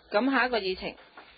咁下一個議程，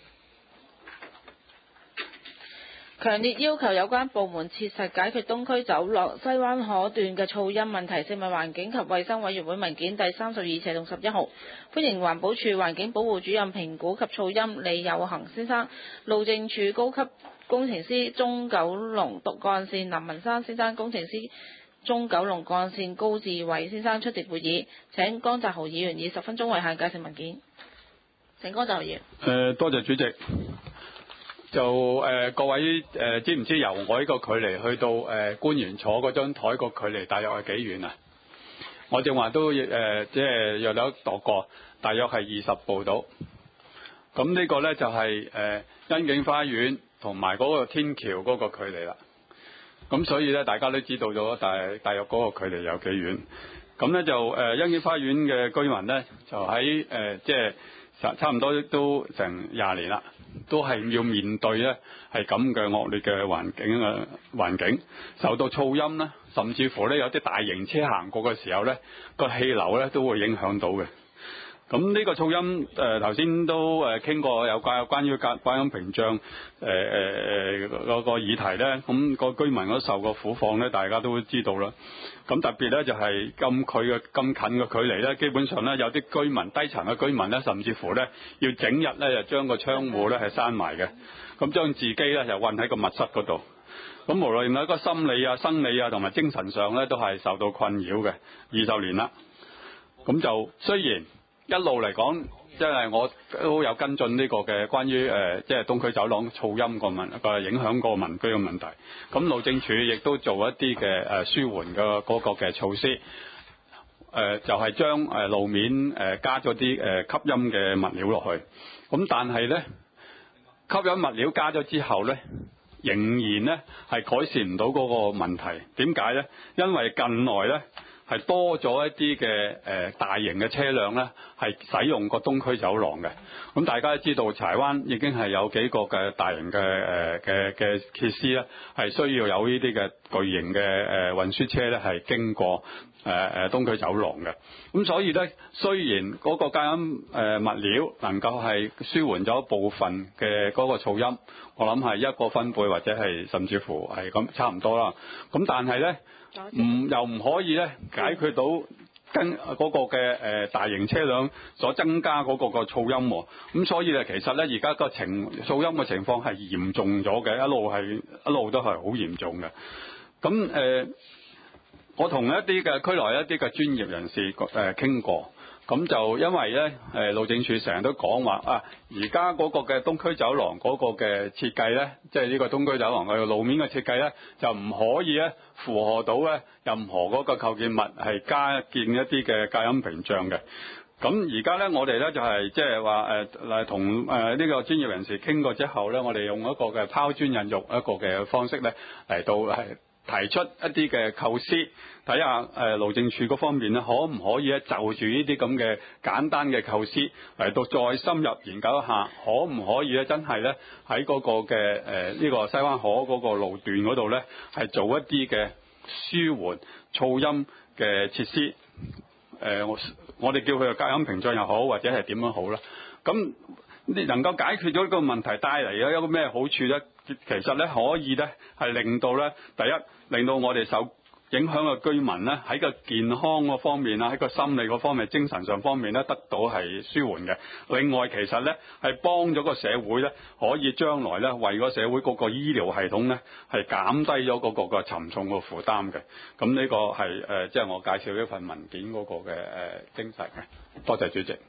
強烈要求有關部門切實解決東區走廊西灣河段嘅噪音問題。食物環境及衛生委員會文件第32/11號，歡迎環保署環境保護主任評估及噪音李有恒先生、路政署高級工程師中九龍幹線林文山先生、工程師中九龍幹線高志偉先生出席會議。請江澤豪議員以10分鐘為限介紹文件。請江澤豪議員。 多謝主席。就各位知唔知由我呢個距離去到官員坐嗰張台個距離大約係幾遠啊？我正話都即係約咗度過，大約係20步到。咁呢個呢，就係欣景花園同埋嗰個天橋嗰個距離啦。咁所以呢，大家都知道咗大約嗰個距離有幾遠。咁呢，就欣景花園嘅居民呢，就喺即係差唔多都成20年啦，都係要面對呢係咁嘅惡劣嘅環境，受到噪音啦，甚至乎呢有啲大型車行過嘅時候呢，個氣流呢都會影響到嘅。咁呢個噪音頭先都傾過有關於隔音屏障嗰個議題呢，咁個居民嗰受個苦況呢，大家都知道啦。咁特別呢，就係咁近嘅距離呢，基本上呢，有啲居民低層嘅居民呢，甚至乎呢要整日呢就將個窗戶呢係閂埋嘅，咁將自己呢就韞喺個密室嗰度。咁無論喺個心理啊、生理啊同埋精神上呢，都係受到困擾嘅20年啦。咁就雖然一路嚟講，即係我都有跟進呢個嘅關於即係東區走廊噪音個影響個民居嘅問題。咁路政署亦都做一啲嘅舒緩嘅嗰個嘅措施，就係將路面加咗啲吸音嘅物料落去。咁但係呢，吸音物料加咗之後呢，仍然呢係改善唔到嗰個問題。點解呢？因為近來呢，係多咗一啲嘅大型嘅車輛呢，係使用個東區走廊嘅。咁大家都知道，柴灣已經係有幾個嘅大型嘅設施呢，係需要有呢啲嘅巨型嘅運輸車呢，係經過東區走廊嘅。咁所以呢，雖然嗰個隔音物料能夠係舒緩咗部分嘅嗰個噪音，我諗係一個分貝或者係甚至乎係咁差唔多啦。咁但係呢，又唔可以咧解決到跟嗰個嘅大型車輛所增加嗰個個噪音喎。咁所以咧，其實咧而家個噪音嘅情況係嚴重咗嘅，一路都係好嚴重嘅。咁我同一啲嘅區內一啲嘅專業人士傾過。咁就因為咧，路政署成日都講話啊，而家嗰個嘅東區走廊嗰個嘅設計咧，即係呢個東區走廊嘅路面嘅設計咧，就唔可以咧符合到咧任何嗰個構建物係加建一啲嘅隔音屏障嘅。咁而家咧，我哋咧就係即係話同呢個專業人士傾過之後咧，我哋用一個嘅拋磚引玉一個嘅方式咧嚟到係提出一啲嘅構思，睇下路政署嗰方面咧，可唔可以咧就住呢啲咁嘅簡單嘅構思嚟到再深入研究一下，可唔可以咧真係咧喺嗰個嘅呢個西灣河嗰個路段嗰度咧，係做一啲嘅舒緩噪音嘅設施。我哋叫佢隔音屏障又好，或者係點樣好啦。咁你能夠解決咗呢個問題，帶嚟有一個咩好處咧？其實咧可以咧係令到咧，第一令到我哋受影響嘅居民咧喺個健康嗰方面啦，喺個心理嗰方面、精神上方面咧得到係舒緩嘅。另外其實咧係幫咗個社會咧，可以將來咧為個社會嗰個醫療系統咧係減低咗嗰個沉重嘅負擔嘅。咁呢個係即係我介紹呢份文件嗰個嘅精神嘅。多謝主席。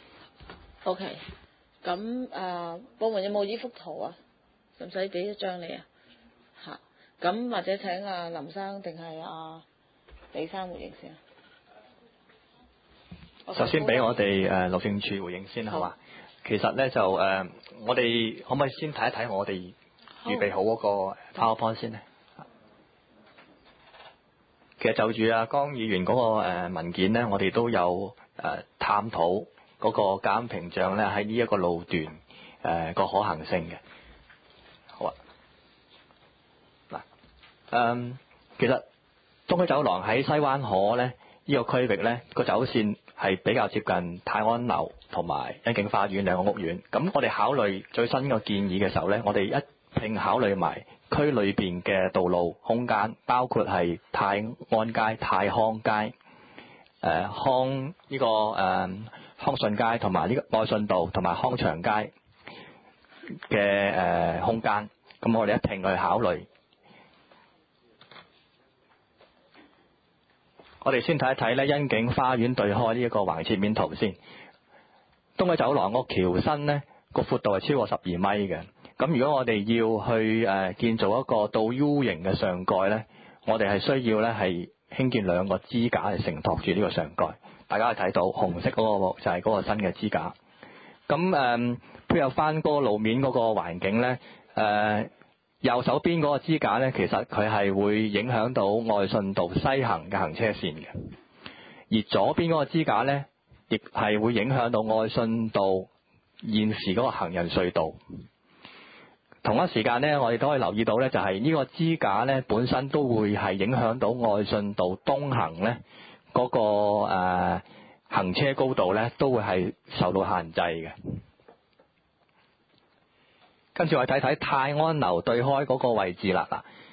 OK， 咁部門有冇呢幅圖啊？使唔使俾一張你啊？嚇，咁或者請林生定係李生回應先啊。 首先俾我哋路政署回應先好嘛？其實咧就我哋可唔可以先睇一睇我哋預備好嗰個 PowerPoint 先咧？其實就住江議員嗰個文件咧，我哋都有探討嗰個隔音屏障咧喺呢一個路段個可行性嘅。好啊，嗱，其實東區走廊喺西灣河咧，呢呢個區域呢個走線係比較接近泰安樓同埋欣景花園兩個屋苑。咁我哋考慮最新個建議嘅時候呢，我哋一併考慮埋區裏邊嘅道路空間，包括係泰安街、泰康街、康順街同埋呢個愛信道同埋康祥街嘅空間。咁我哋一併去考慮。我哋先睇一睇咧欣景花園對開呢一個橫切面圖先。東區走廊個橋身呢個闊度係超過12米嘅。咁如果我哋要去建造一個倒 U 型嘅上蓋呢，我哋係需要呢係興建兩個支架嚟承托住呢個上蓋。大家可以睇到紅色嗰個就係嗰個新嘅支架。咁配合翻嗰個路面嗰個環境呢，右手邊嗰個支架呢，其實佢係會影響到愛信道西行嘅行車線嘅，而左邊嗰個支架呢，亦係會影響到愛信道現時嗰個行人隧道。同一時間呢，我哋都可以留意到呢，就係呢個支架呢本身都會係影響到愛信道東行呢嗰個行車高度呢，都會係受到限制嘅。跟住我哋睇睇泰安樓對開嗰個位置啦。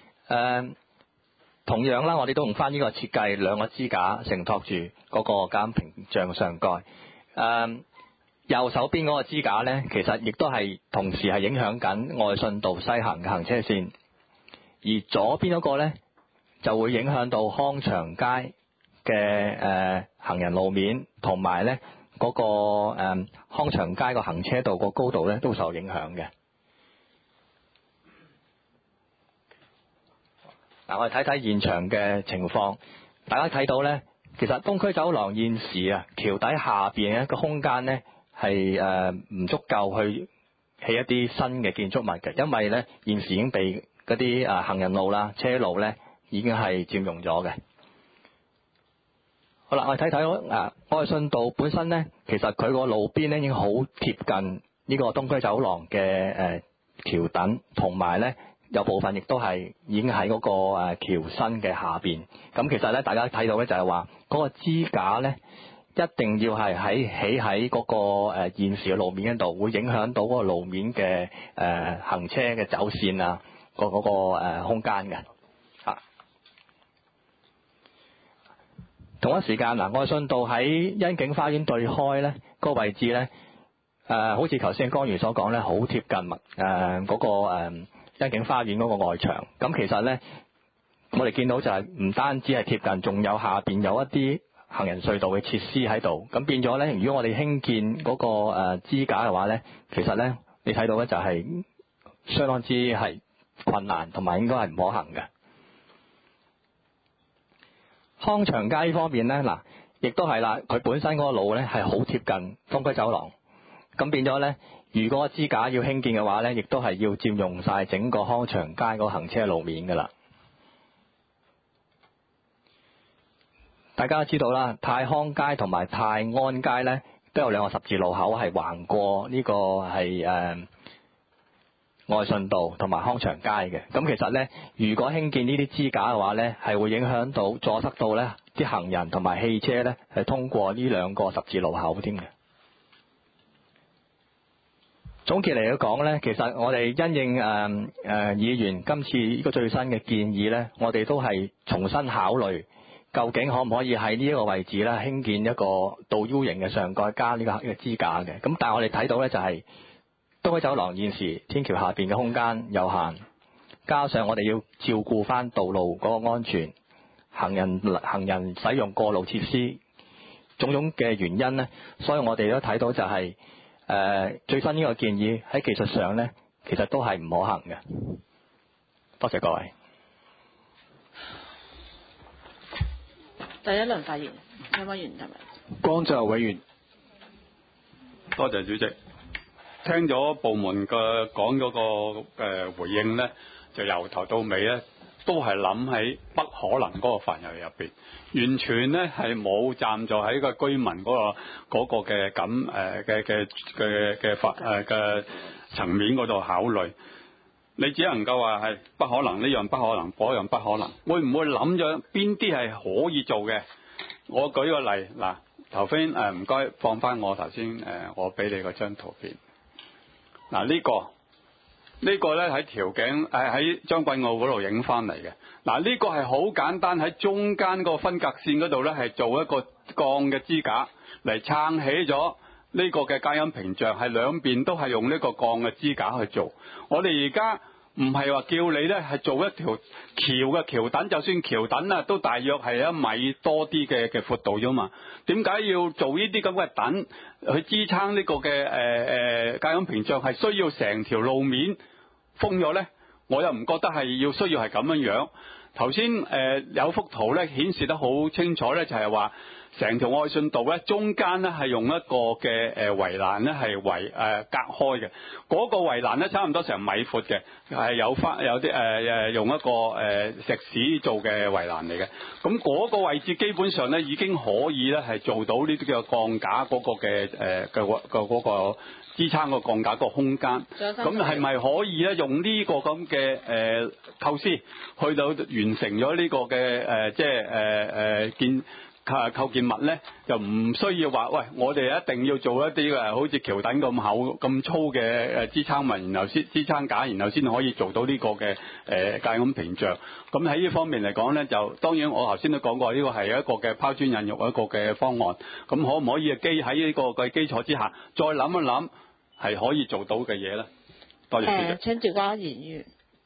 同樣啦，我哋都用翻呢個設計，兩個支架承托住嗰個監屏障上蓋。右手邊嗰個支架呢，其實亦都係同時係影響緊愛信道西行嘅行車線，而左邊嗰個呢，就會影響到康祥街嘅行人路面，同埋呢嗰個康祥街個行車道個高度呢，都受影響嘅。我哋睇睇現場嘅情況，大家睇到呢，其實東區走廊現時橋底下邊一個空間呢，係唔足夠去起一啲新嘅建築物嘅，因為呢現時已經被嗰啲行人路啦、車路呢已經係佔用咗嘅。好啦，我哋睇睇愛信道本身呢，其實佢個路邊呢已經好貼近呢個東區走廊嘅橋墩，同埋呢有部分亦都係已經喺嗰個橋身嘅下邊。咁其實呢，大家睇到呢就係話嗰個支架呢，一定要係起喺嗰個現時嘅路面嗰度，會影響到嗰個路面嘅行車嘅走線啊，嗰個空間嘅。同一時間愛信道喺欣景花園對開呢個位置呢，好似頭先江如所講呢，好貼近嗰個欣景花園嗰個外牆。咁其實呢，我哋見到就係唔單止係貼近，仲有下邊有一啲行人隧道嘅設施喺度。咁變咗呢，如果我哋興建嗰個支架嘅話呢，其實呢，你睇到呢就係相當之係困難，同埋應該係唔可行嘅。康祥街呢方面呢，嗱，亦都係啦，佢本身嗰個路呢係好貼近東區走廊。咁變咗呢，如果支架要興建嘅話呢，亦都係要佔用晒整個康祥街個行車路面噶啦。大家都知道啦，泰康街同埋泰安街呢，都有兩個十字路口係橫過呢個係愛信道同埋康祥街嘅。咁其實呢，如果興建呢啲支架嘅話呢，係會影響到阻塞到呢啲行人同埋汽車呢，係通過呢兩個十字路口添嘅。總結嚟講呢，其實我哋因應議員今次呢個最新嘅建議呢，我哋都係重新考慮究竟可唔可以喺呢一個位置呢興建一個倒 U 型嘅上蓋加呢個支架嘅。咁但係我哋睇到呢，就係東區走廊現時天橋下邊嘅空間有限，加上我哋要照顧翻道路嗰個安全，行人使用過路設施種種嘅原因呢，所以我哋都睇到就係最新呢個建議喺技術上呢，其實都係唔可行嘅。多謝各位。 第一輪發言，有委員係咪？ 江澤委員， 多謝主席。聽咗部門嘅講嗰個回應呢，就由頭到尾呢都係諗喺不可能嗰個範圍入邊，完全呢係冇站在喺個居民嗰個嘅嘅層面嗰度考慮。你只能夠話係不可能，呢樣不可能，嗰樣不可能。會唔會諗咗邊啲係可以做嘅？ 我舉個例嗱，頭先唔該放翻我頭先我俾你嗰張圖片。嗱呢個咧喺調景喺將軍澳嗰度影翻嚟嘅。嗱呢個係好簡單，喺中間個分隔線嗰度咧係做一個鋼嘅支架嚟撐起咗呢個嘅隔音屏障，係兩邊都係用呢個鋼嘅支架去做。我哋而家唔係話叫你咧係做一條橋嘅橋墩，就算橋墩啊都大約係1米多啲嘅闊度啫嘛。點解要做呢啲咁嘅墩去支撐呢個嘅隔音屏障？係需要成條路面封咗咧？我又唔覺得係需要係咁樣樣。頭先有幅圖咧顯示得好清楚咧，就係話成條愛信道咧中間咧係用一個嘅圍欄咧係隔開嘅。嗰個圍欄咧差唔多成米闊嘅，係有啲用一個石屎做嘅圍欄嚟嘅。咁嗰個位置基本上咧已經可以咧係做到呢啲嘅鋼架嗰個嘅嗰個支撐個鋼架個空間。咁係咪可以咧用呢個咁嘅構思去到完成咗呢個嘅即係構建物咧，就唔需要話喂，我哋一定要做一啲好似橋墩咁厚咁粗嘅支撐物，然後先支撐架，然後先可以做到呢個嘅隔音屏障。咁喺呢方面嚟講咧，就當然我頭先都講過，呢個係一個嘅拋磚引玉一個嘅方案。咁可唔可以喺呢個嘅基礎之下，再諗一諗係可以做到嘅嘢咧？多謝主席。 請趙家賢議員。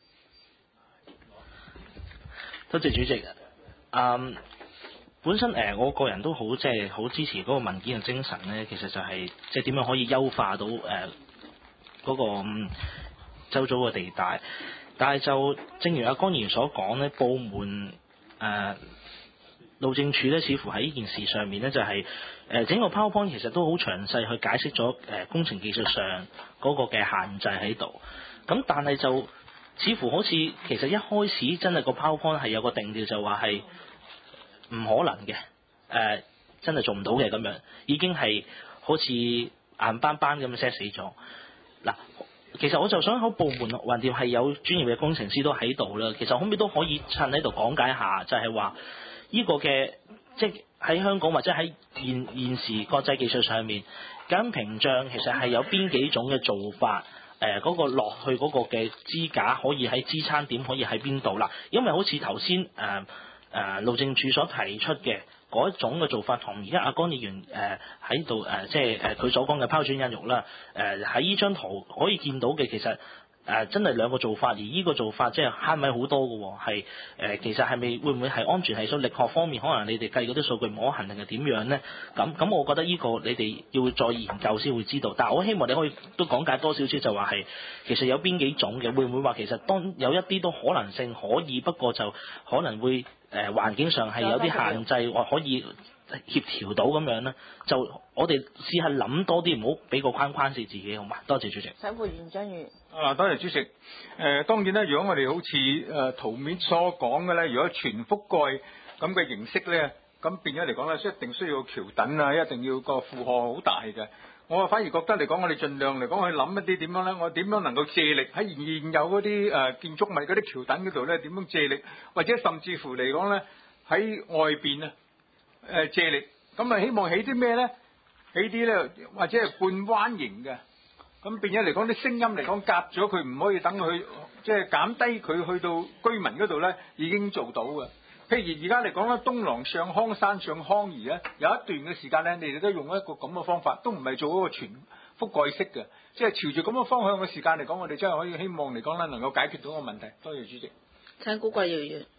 多謝主席。本身我個人都好即係好支持嗰個文件嘅精神咧，其實就係即係點樣可以優化到嗰個周遭嘅地帶。但係就正如阿江議員所講咧，部門路政署咧，似乎喺呢件事上面咧，就係整個 PowerPoint 其實都好詳細去解釋咗工程技術上嗰個嘅限制喺度。咁但係就似乎好似其實一開始真係個 PowerPoint 係有個定調，就話係唔可能嘅，真係做唔到嘅咁樣，已經係好似硬邦邦咁 set 死咗。嗱，其實我就想喺部門橫掂係有專業嘅工程師都喺度啦，其實可唔可以都可以趁喺度講解下，就係話呢個嘅即係喺香港或者喺現時國際技術上面，隔音屏障其實係有邊幾種嘅做法？嗰個落去嗰個嘅支架可以喺支撐點可以喺邊度啦？因為好似頭先路政署所提出嘅嗰一種嘅做法，同而家阿江議員喺度即係佢所講嘅拋磚引玉啦。喺呢張圖可以見到嘅，其實真係兩個做法，而呢個做法即係慳米好多嘅喎。係其實係咪會唔會係安全係數力學方面，可能你哋計嗰啲數據唔可行定係點樣咧？咁我覺得呢個你哋要再研究先會知道。但係我希望你可以都講解多少少，就話係其實有邊幾種嘅，會唔會話其實當有一啲都可能性可以，不過就可能會環境上係有啲限制，或可以協調到咁樣咧，就我哋試下諗多啲，唔好俾個框框死自己，好嘛？多謝主席。 請回應張宇。 多謝主席。當然咧，如果我哋好似圖面所講嘅咧，如果全覆蓋咁嘅形式咧，咁變咗嚟講咧，一定需要橋墩啊，一定要個負荷好大嘅。我反而覺得嚟講，我哋盡量嚟講去諗一啲點樣咧，我點樣能夠借力喺現有嗰啲建築物嗰啲橋墩嗰度咧，點樣借力，或者甚至乎嚟講咧喺外邊借力，咁希望起啲咩咧？起啲咧或者係半彎形嘅，咁變咗嚟講啲聲音嚟講夾咗佢，唔可以等佢即係減低佢去到居民嗰度咧，已經做到嘅。譬如而家嚟講咧，東廊上康山上康怡咧，有一段嘅時間咧，你哋都用一個咁嘅方法，都唔係做嗰個全覆蓋式嘅，即係朝住咁嘅方向嘅時間嚟講，我哋真係可以希望嚟講咧，能夠解決到個問題。多謝主席。 請古貴議員。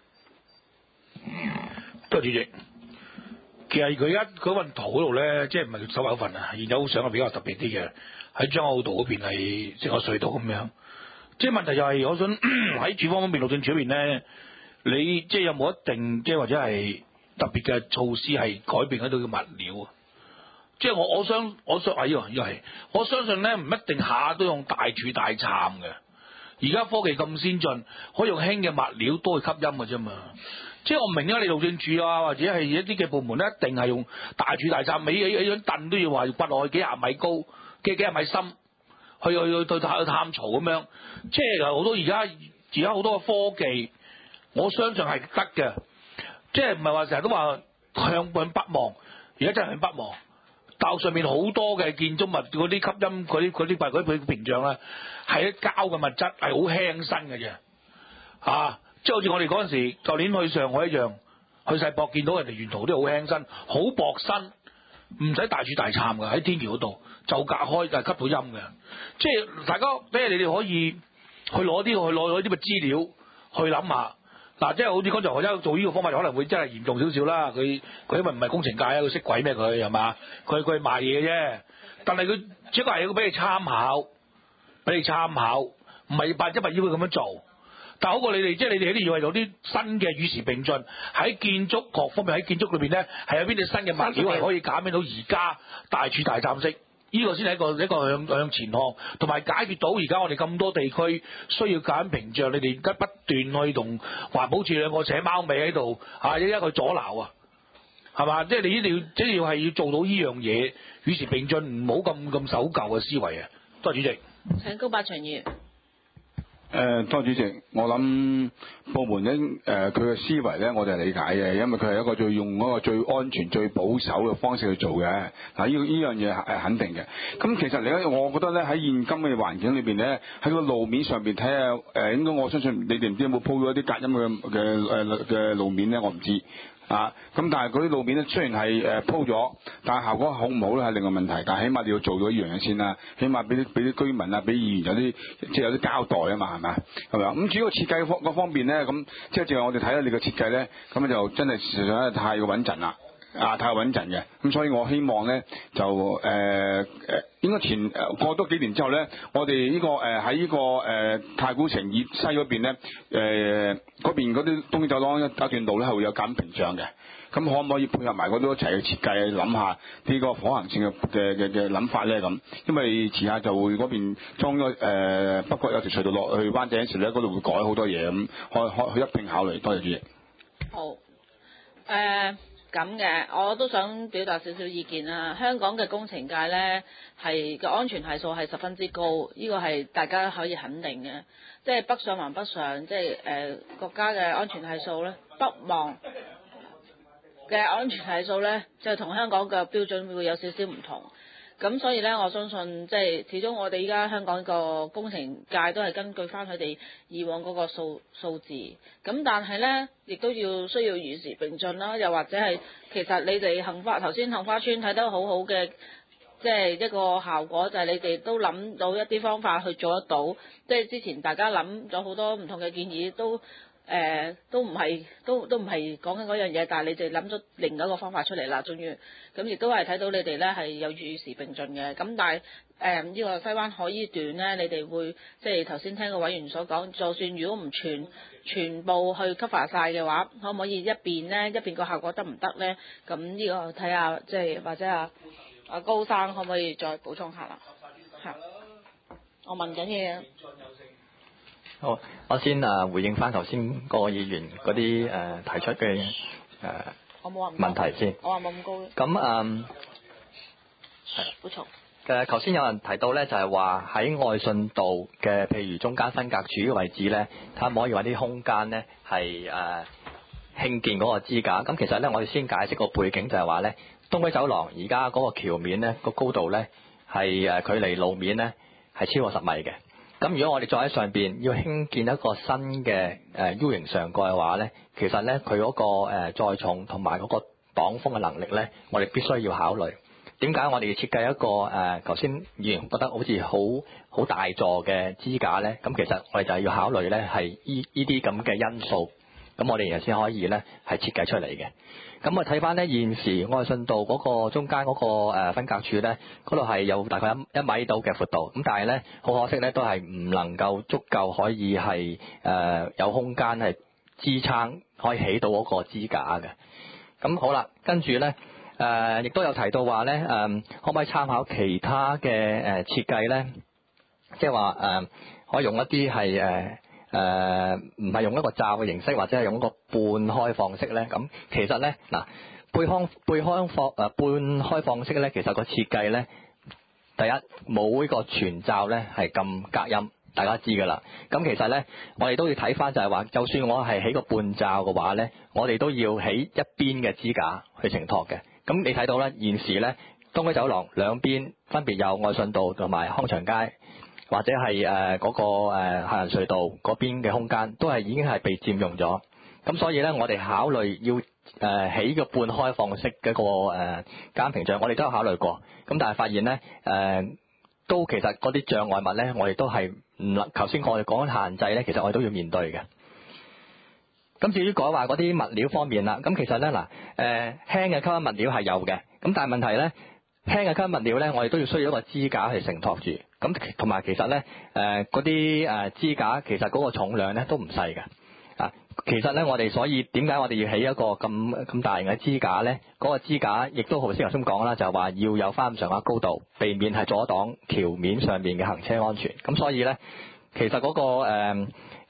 多謝主席。其實佢而家嗰份圖嗰度咧，即係唔係手口份啊，現有相係比較特別啲嘅，喺將澳道嗰邊係即係個隧道咁樣。即係問題就係，我想喺署方方面、路政署嗰邊咧，你即係有冇一定即係或者係特別嘅措施係改變嗰度嘅物料啊？即係我相係，我相信咧唔一定下都用大柱大杉嘅。而家科技咁先進，可以用輕嘅物料都去吸音嘅啫嘛。即係我唔明啊！你路政署啊，或者係一啲嘅部門咧，一定係用大柱大杉，尾起張凳都要話掘落去幾廿米高、幾廿米深，去探槽咁樣。即係好多而家好多嘅科技，我相信係得嘅。即係唔係話成日都話向北望，而家真係向北望。大學上面好多嘅建築物嗰啲吸音嗰啲屏障咧，係啲膠嘅物質，係好輕身嘅啫。即係好似我哋嗰陣時舊年去上海一樣，去世博見到人哋沿途都好輕身，好薄身，唔使大柱大杉嘅，喺天橋嗰度就隔開就係吸到音嘅。即係大家即係你哋可以去攞啲嘅資料去諗下。即係好似剛才我一做呢個方法，可能會真係嚴重少少啦。佢因為唔係工程界啊，佢識鬼咩佢係嘛？佢賣嘢啫。但係佢只不過係要俾你參考，唔係百分之百要佢咁樣做。但係好過你哋，即係你哋一定要係有啲新嘅與時並進，喺建築各方面，喺建築裏邊咧係有邊啲新嘅物料係可以減輕到而家大柱大杉式。呢個先係一個向前看，同埋解決到而家我哋咁多地區需要隔音屏障，你哋而家不斷去同環保署兩個扯貓尾喺度一去阻撓係嘛？即係你一定要係要做到呢樣嘢，與時並進，唔好咁守舊嘅思維啊！多謝主席。 請高百祥議員。 多主席，我諗部門咧佢嘅思維咧，我哋係理解嘅，因為佢係一個用嗰個最安全、最保守嘅方式去做嘅。呢樣嘢係肯定嘅。咁其實咧，我覺得咧喺現今嘅環境裏邊咧，喺個路面上邊睇下應該我相信你哋唔知有冇鋪咗一啲隔音嘅路面咧，我唔知。咁但係嗰啲路面咧，雖然係鋪咗，但係效果好唔好咧係另一個問題。但係起碼你要做咗呢樣嘢先啦，起碼俾啲居民啊，俾議員有啲即係有啲交代啊嘛，係咪？係咪？咁至於個設計嗰方面咧，咁即係淨係我哋睇下你嘅設計咧，咁就真係事實上太過穩陣啦。太穩陣嘅，咁所以我希望咧就應該過多幾年之後咧，我哋呢個喺呢個太古城以西嗰邊咧，嗰邊嗰啲東涌走廊一段路咧係會有隔音屏障嘅，咁可唔可以配合埋嗰度一齊去設計，諗下呢個可行性嘅諗法咧咁？因為遲下就會嗰邊裝咗北角有條隧道落去灣仔嗰時咧，嗰度會改好多嘢咁，可以一並考慮。多謝主席。 好，咁嘅，我都想表達少少意見啦。香港嘅工程界呢，係個安全係數係十分之高，呢個係大家可以肯定嘅。即係北上環北上，即係國家嘅安全係數呢，北望嘅安全係數呢，就同香港嘅標準會有少少唔同。咁所以呢，我相信即係始終我哋依家香港個工程界都係根據翻佢哋以往嗰個數字。咁但係呢，亦都需要與時並進啦。又或者係其實你哋頭先杏花村睇得好好嘅，即係一個效果就係你哋都諗到一啲方法去做得到。即係之前大家諗咗好多唔同嘅建議都唔係講緊嗰樣嘢，但係你哋諗咗另一個方法出嚟啦，終於咁亦都係睇到你哋咧係有與時並進嘅。咁但係呢個西灣河呢段咧，你哋會即係頭先聽個委員所講，就算如果唔全部去 cover 晒嘅話，可唔可以一邊個效果得唔得咧？咁呢個睇下即係或者阿高生可唔可以再補充下啦？嚇，我問緊嘢。 好，我先回應翻頭先個議員嗰啲提出嘅問題先。 我話冇咁高嘅。 咁補充。 頭先有人提到咧，就係話喺愛信道嘅，譬如中間分隔處嘅位置咧，睇下可唔可以揾啲空間咧係興建嗰個支架。咁其實咧，我哋先解釋個背景就係話咧，東區走廊而家嗰個橋面咧個高度咧係距離路面咧係超過10米嘅。咁如果我哋再喺上邊要興建一個新嘅U 型上蓋嘅話咧，其實咧佢嗰個載重同埋嗰個擋風嘅能力咧，我哋必須要考慮。點解我哋要設計一個頭先議員覺得好似好大座嘅支架咧？咁其實我哋就係要考慮咧係依啲咁嘅因素，咁我哋然後先可以咧係設計出嚟嘅。咁我睇翻咧現時愛信道嗰個中間嗰個分隔處咧，嗰度係有大概1米到嘅闊度，咁但係咧好可惜咧都係唔能夠足夠可以係有空間係支撐可以起到嗰個支架嘅。咁好啦，跟住咧亦都有提到話咧可唔可以參考其他嘅設計咧？即係話可以用一啲係唔係用一個罩嘅形式，或者係用一個半開放式咧。咁其實咧嗱，半開放式咧，其實個設計咧，第一冇呢個全罩咧係咁隔音， 大家知㗎啦。咁其實咧，我哋都要睇翻就係話，就算我係起個半罩嘅話咧，我哋都要起一邊嘅支架去承托嘅。咁你睇到咧，現時咧東區走廊兩邊分別有愛信道同埋康祥街，或者係嗰個行人隧道嗰邊嘅空間，都係已經係被佔用咗。咁所以咧，我哋考慮要起個半開放式嘅一個監屏障，我哋都有考慮過。咁但係發現咧都其實嗰啲障礙物咧，我哋都係唔能。頭先我哋講限制咧，其實我哋都要面對嘅。咁至於講話嗰啲物料方面啦，咁其實咧輕嘅吸音物料係有嘅，咁但係問題咧，輕嘅吸音物料咧，我哋都要需要一個支架去承托住。咁同埋其實咧嗰啲支架其實嗰個重量咧都唔細嘅。其實咧，我哋所以點解我哋要起一個咁大型嘅支架咧？嗰個支架亦都頭先講啦，就係話要有翻咁上下高度，避免係阻擋橋面上面嘅行車安全。咁所以咧，其實嗰個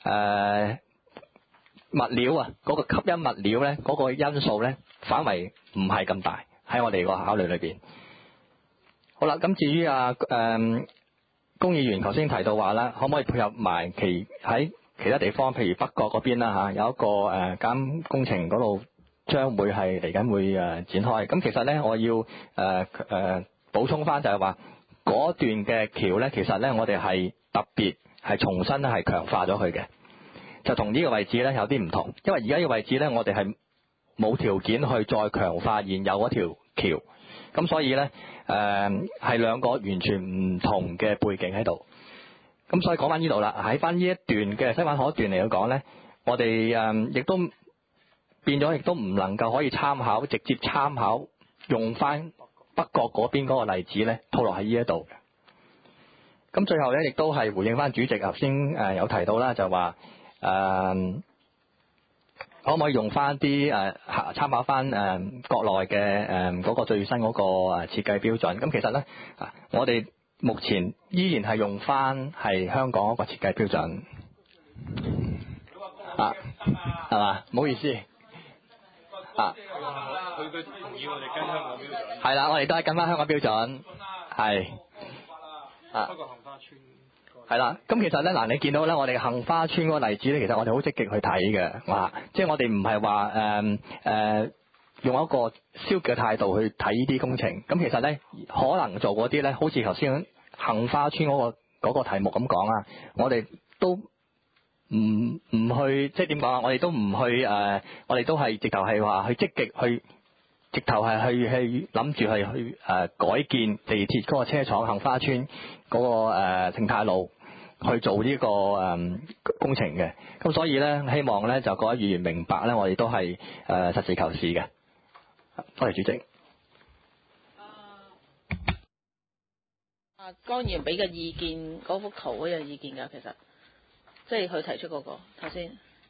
物料啊，嗰個吸音物料咧，嗰個因素咧，反為唔係咁大喺我哋個考慮裏邊。好啦，咁至於公議員頭先提到話啦，可唔可以配合埋喺其他地方，譬如北角嗰邊啦有一個監工程嗰度將會係嚟緊會展開。咁其實咧，我要補充翻就係話嗰段嘅橋咧，其實咧我哋係特別係重新係強化咗佢嘅，就同呢個位置咧有啲唔同。因為而家呢個位置咧，我哋係冇條件去再強化現有嗰條橋，咁所以咧係兩個完全唔同嘅背景喺度。咁所以講翻呢度啦，喺翻呢一段嘅西灣河段嚟講咧，我哋亦都變咗，亦都唔能夠可以直接參考用翻北角嗰邊嗰個例子咧，套落喺呢一度嘅。咁最後咧，亦都係回應翻主席頭先有提到啦，就話可唔可以用翻啲參考翻國內嘅嗰個最新嗰個設計標準？咁其實咧，我哋目前依然係用翻係香港嗰個設計標準係嘛？唔好意思佢同意我哋跟香港標準。 係啦，我哋都係跟翻香港標準係不過杏花村係啦。咁其實咧你見到咧，我哋杏花村嗰個例子咧，其實我哋好積極去睇嘅即係我哋唔係話用一個消極嘅態度去睇呢啲工程。咁其實咧，可能做嗰啲咧，好似頭先杏花村嗰個題目咁講啊，我哋都唔去，即係點講啊？我哋都唔去我哋都係直頭係話去積極去，直頭係去諗住係去改建地鐵嗰個車廠杏花村嗰個盛泰路去做呢個工程嘅。咁所以咧，希望咧就各位議員明白咧，我哋都係實事求是嘅。多謝主席。 江議員俾嘅意見嗰幅圖好有意見㗎，其實即係佢提出嗰個頭先。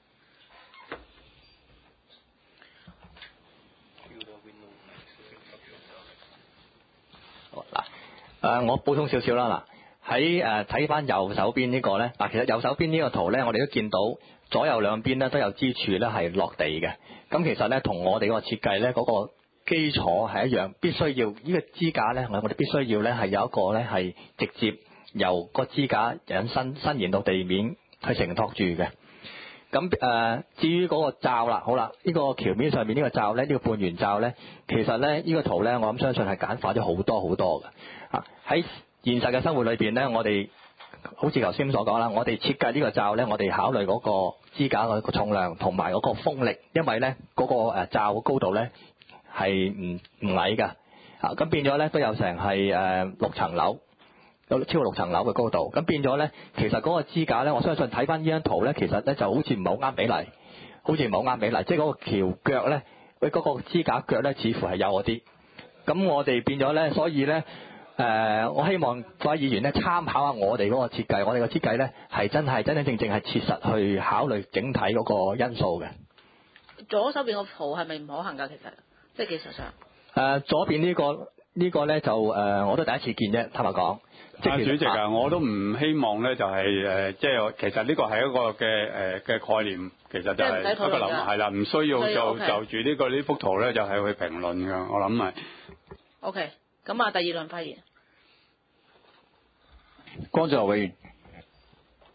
嗱，我補充少少啦。嗱，喺睇翻右手邊呢個咧，其實右手邊呢個圖咧，我哋都見到左右兩邊咧都有支柱咧係落地嘅。咁其實咧，同我哋個設計咧嗰個基礎係一樣，必須要呢個支架咧，我哋必須要咧係有一個咧係直接由個支架引伸延到地面去承托住嘅。咁至於嗰個罩啦，好啦，呢個橋面上面呢個罩咧，呢個半圓罩咧，其實咧呢個圖咧，我諗相信係簡化咗好多好多嘅。喺現實嘅生活裏邊咧，我哋好似頭先所講啦，我哋設計呢個罩咧，我哋考慮嗰個支架個重量同埋嗰個風力，因為咧嗰個罩嘅高度咧係唔矮㗎，咁變咗咧都有成係6層樓，有超過6層樓嘅高度，咁變咗咧，其實嗰個支架咧，我相信睇翻呢張圖咧，其實咧就好似唔係好啱比例，即係嗰個橋腳咧，嗰個支架腳咧，似乎係有嗰啲，咁我哋變咗咧，所以咧我希望各位議員咧參考下我哋嗰個設計，我哋個設計咧係真正係切實去考慮整體嗰個因素嘅。 左手邊個圖係咪唔可行㗎？其實即係技術上。 左邊呢個咧就我都第一次見啫，坦白講。 主席啊，我都唔希望咧就係即係其實呢個係一個嘅概念，其實就係不過諗係啦，唔需要就住呢幅圖咧就係去評論㗎，我諗係。 OK， 咁第二輪發言。 江志豪委員。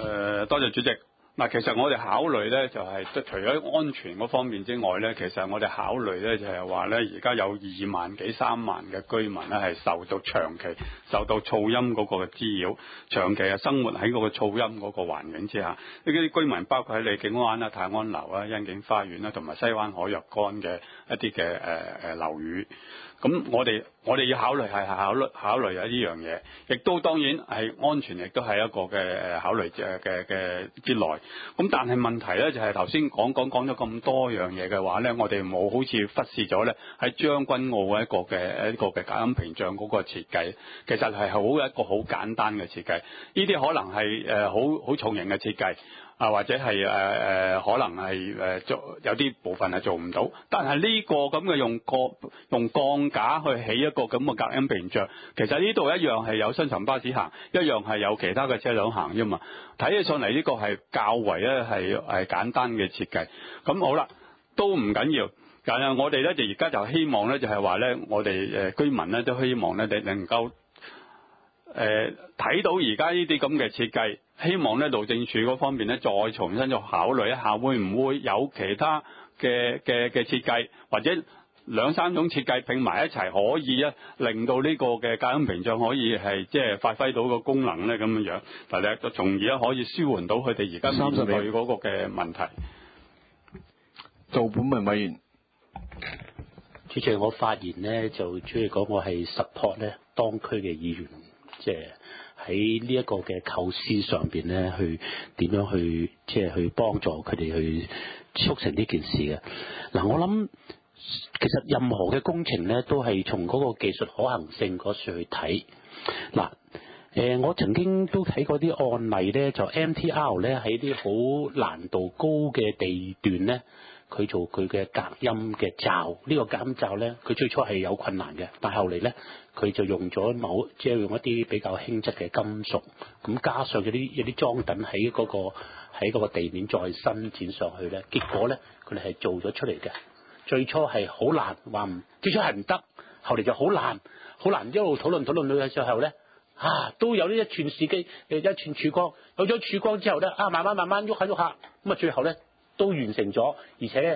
多謝主席。嗱，其實我哋考慮咧就係除咗安全嗰方面之外咧，其實我哋考慮咧就係話咧，而家有2萬幾3萬嘅居民咧係受到長期受到噪音嗰個嘅滋擾，長期係生活喺嗰個噪音嗰個環境之下。呢啲居民包括喺利景灣啦、泰安樓啦、欣景花園啦，同埋西灣河若干嘅一啲嘅樓宇。咁我哋要考慮係考慮呢樣嘢，亦都當然係安全，亦都係一個嘅考慮嘅之內。咁但係問題咧就係頭先講咗咁多樣嘢嘅話咧，我哋冇好似忽視咗咧喺將軍澳一個嘅隔音屏障嗰個設計，其實係一個好簡單嘅設計。呢啲可能係好重型嘅設計。或者係可能係做有啲部分係做唔到，但係呢個咁嘅用鋼架去起一個咁嘅隔音屏障，其實呢度一樣係有雙層巴士行，一樣係有其他嘅車輛行啫嘛。睇起上嚟呢個係較為咧係簡單嘅設計。咁好啦，都唔緊要。但係我哋咧就而家就希望咧就係話咧，我哋居民咧都希望咧你能夠睇到而家呢啲咁嘅設計。希望咧路政署嗰方面咧再重新再考慮一下，會唔會有其他嘅設計，或者2、3種設計拼埋一齊，可以令到呢個嘅隔音屏障可以係即係發揮到個功能咧咁樣，但係從而可以舒緩到佢哋而家面對嗰個嘅問題。 做本文委員， 主席，我發言呢就主要講我係 support 咧當區嘅議員，即係喺呢一個嘅構思上邊咧，去點樣去即係去幫助佢哋去促成呢件事嘅。嗱，我諗其實任何嘅工程咧，都係從嗰個技術可行性嗰處去睇。嗱，我曾經都睇過啲案例咧，就 MTR 咧喺啲好難度高嘅地段咧，佢做佢嘅隔音嘅罩，呢個隔音罩咧，佢最初係有困難嘅，但係後嚟咧，佢就用咗即係用一啲比較輕質嘅金屬，咁加上有啲裝躉喺嗰個地面再伸展上去咧，結果咧佢哋係做咗出嚟嘅。最初係好難，最初係唔得，後嚟就好難，一路討論到嘅時候咧，都有呢一串視機，一串曙光，有咗曙光之後咧，慢慢喐下，咁啊最後咧都完成咗，而且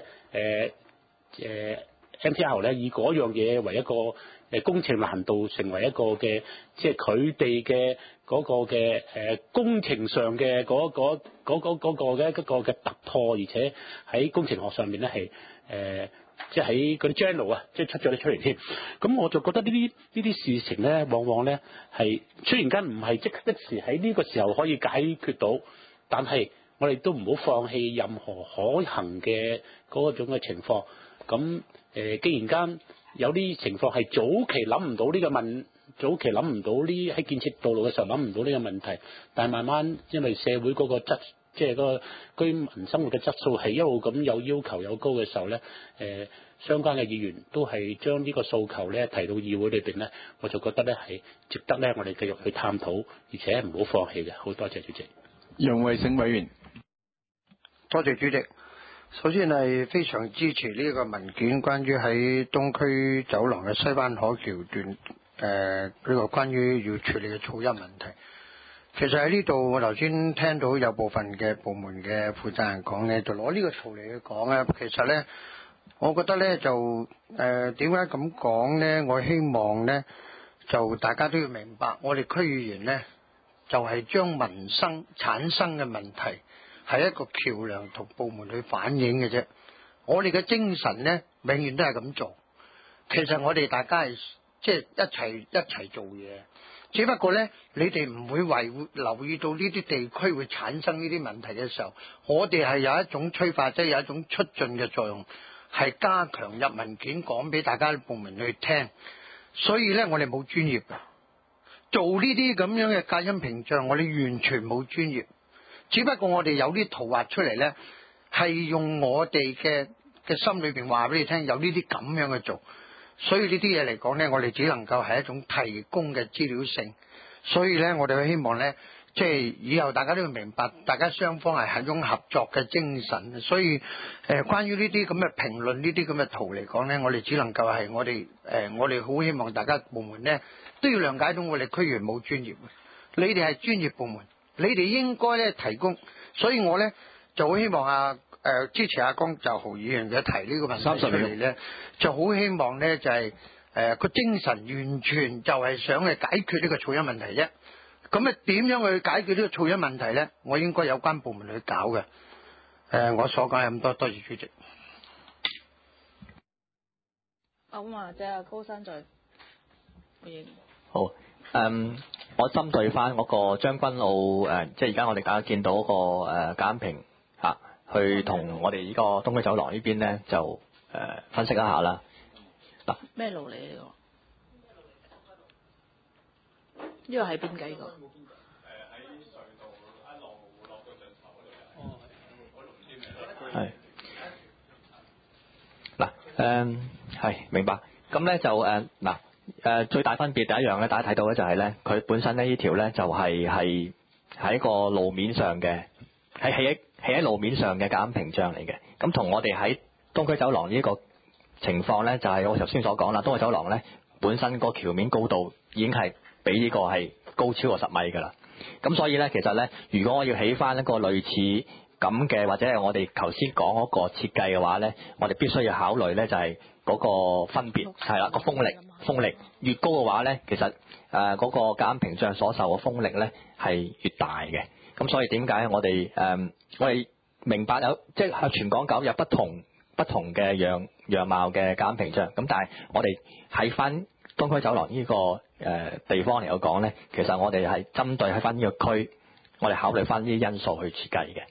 MTR 咧以嗰樣嘢為一個工程難度，成為一個嘅即係佢哋嘅嗰個嘅工程上嘅嗰個嘅一個嘅突破，而且喺工程學上面咧係即係喺嗰啲 journal 即係出咗啲出嚟添。咁我就覺得呢啲事情咧，往往咧係雖然間唔係即時喺呢個時候可以解決到，但係我哋都唔好放棄任何可行嘅嗰種嘅情況。咁既然間有啲情況係早期諗唔到喺建設道路嘅時候諗唔到呢個問題，但係慢慢因為社會嗰個即係個居民生活嘅質素係一路咁有要求有高嘅時候咧，相關嘅議員都係將呢個訴求咧提到議會裏邊咧，我就覺得咧係值得咧我哋繼續去探討，而且唔好放棄嘅。好多謝主席。 楊慧醒委員， 多謝主席。首先係非常支持呢個文件，關於喺東區走廊嘅西灣河橋段呢個關於要處理嘅噪音問題。其實喺呢度，我頭先聽到有部分嘅部門嘅負責人講咧，就攞呢個圖嚟去講咧。其實咧，我覺得咧就點解咁講咧？我希望咧就大家都要明白，我哋區議員咧就係將民生產生嘅問題係一個橋梁同部門去反映嘅啫。我哋嘅精神咧永遠都係咁做。其實我哋大家係即係一齊做嘢。只不過咧，你哋唔會留意到呢啲地區會產生呢啲問題嘅時候，我哋係有一種催化劑，有一種促進嘅作用，係加強入文件講俾大家部門去聽。所以咧，我哋冇專業嘅，做呢啲咁樣嘅隔音屏障，我哋完全冇專業。只不過我哋有啲圖畫出嚟咧，係用我哋嘅心裏邊話俾你聽，有呢啲咁樣嘅做。所以呢啲嘢嚟講呢，我哋只能夠係一種提供嘅資料性。所以呢，我哋希望呢，即係以後大家都要明白，大家雙方係一種合作嘅精神。所以關於呢啲咁嘅評論，呢啲咁嘅圖嚟講呢，我哋只能夠係我哋好希望大家部門呢都要諒解到我哋區議員冇專業。你哋係專業部門， 你哋應該咧提供，所以我咧就好希望支持阿江澤豪議員嘅提呢個問題出嚟咧，就好希望咧就係個精神完全就係想去解決呢個噪音問題啫。咁啊點樣去解決呢個噪音問題咧？我應該有關部門去搞嘅。我所講係咁多，多謝主席。 咁或者阿高生再回應。 好，我針對翻嗰個將軍澳即係而家我哋大家見到嗰個監評去同我哋呢個東區走廊呢邊咧就分析一下啦。嗱， 咩路嚟呢個？呢個喺邊計個？喺隧道一路落到盡頭嗰度。我唔知咩。 係。係明白。咁咧就最大分別第一樣咧，大家睇到咧就係咧，佢本身呢條咧就係喺一個路面上嘅，係喺路面上嘅隔音屏障嚟嘅。咁同我哋喺東區走廊呢個情況咧，就係我頭先所講啦。東區走廊咧本身個橋面高度已經係比呢個係高超過10米㗎啦。咁所以咧，其實咧，如果我要起翻一個類似咁嘅，或者係我哋頭先講嗰個設計嘅話咧，我哋必須要考慮咧就係嗰個分別係啦，個風力越高嘅話咧，其實嗰個隔音屏障所受嘅風力咧係越大嘅。咁所以點解我哋明白有即係全港9有不同嘅樣貌嘅隔音屏障，咁但係我哋喺翻東區走廊呢個地方嚟講咧，其實我哋係針對喺翻呢個區，我哋考慮翻呢啲因素去設計嘅。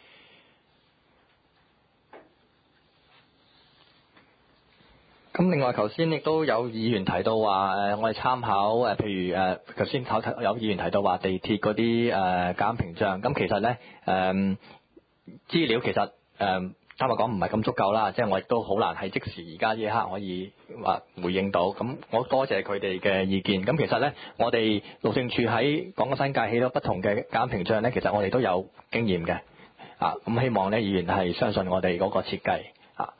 咁另外頭先亦都有議員提到話我哋參考譬如頭先有議員提到話地鐵嗰啲隔音屏障，咁其實咧資料其實坦白講唔係咁足夠啦，即係我亦都好難喺即時而家呢一刻可以話回應到。咁我多謝佢哋嘅意見。咁其實咧，我哋路政署喺港九新界起到不同嘅隔音屏障咧，其實我哋都有經驗嘅。咁希望咧議員係相信我哋嗰個設計。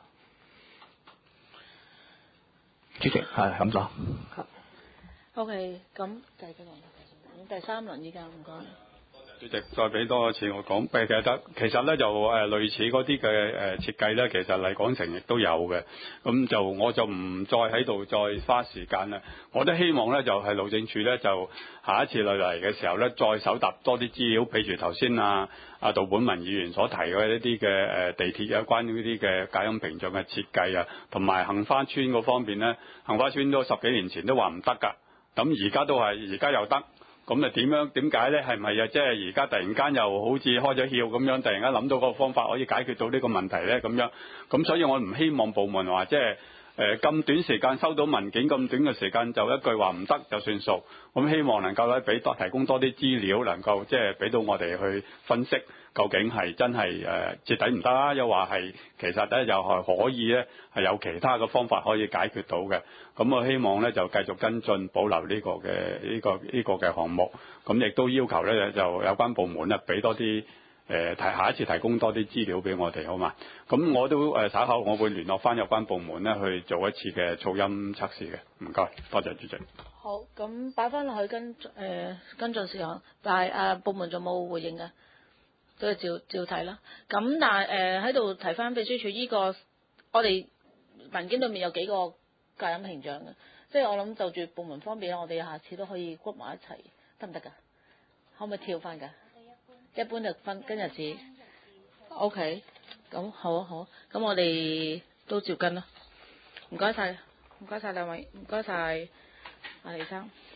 主席係咁講。 OK，咁繼續講。第三輪依家唔該。 主席再俾多一次我講，其實咧就類似嗰啲嘅設計咧，其實麗港城亦都有嘅。咁我就唔再喺度再花時間啦。我都希望咧就係路政署咧就下一次嚟嘅時候咧，再搜集多啲資料，譬如頭先杜本文議員所提嘅一啲嘅地鐵有關於呢啲嘅隔音屏障嘅設計啊，同埋杏花村嗰方面咧，杏花村都10幾年前都話唔得㗎，咁而家又得。咁啊點解咧？係咪即係而家突然間又好似開咗竅咁樣，突然間諗到個方法可以解決到呢個問題咧？咁樣咁，所以我唔希望部門話即係咁短時間收到文件，咁短嘅時間就一句話唔得就算數。咁希望能夠咧提供多啲資料，能夠即係俾到我哋去分析，究竟係真係徹底唔得啦，又話係其實咧又係可以咧係有其他嘅方法可以解決到嘅。咁我希望咧就繼續跟進保留呢個嘅項目。咁亦都要求咧就有關部門咧俾多啲下一次提供多啲資料俾我哋，好嘛？咁我都稍後我會聯絡翻有關部門咧去做一次嘅噪音測試嘅。唔該，多謝主席。 好，咁擺翻落去跟進事項，但係部門仲冇回應嘅，都係照睇啦。咁但係喺度提翻秘書處呢個，我哋文件裏面有幾個隔音屏障嘅，即係我諗就住部門方面，我哋下次都可以 group 埋一齊，得唔得㗎？可唔可以跳翻㗎？一般就分跟日子。OK， 咁好，咁我哋都照跟啦。唔該晒兩位，唔該晒阿李生。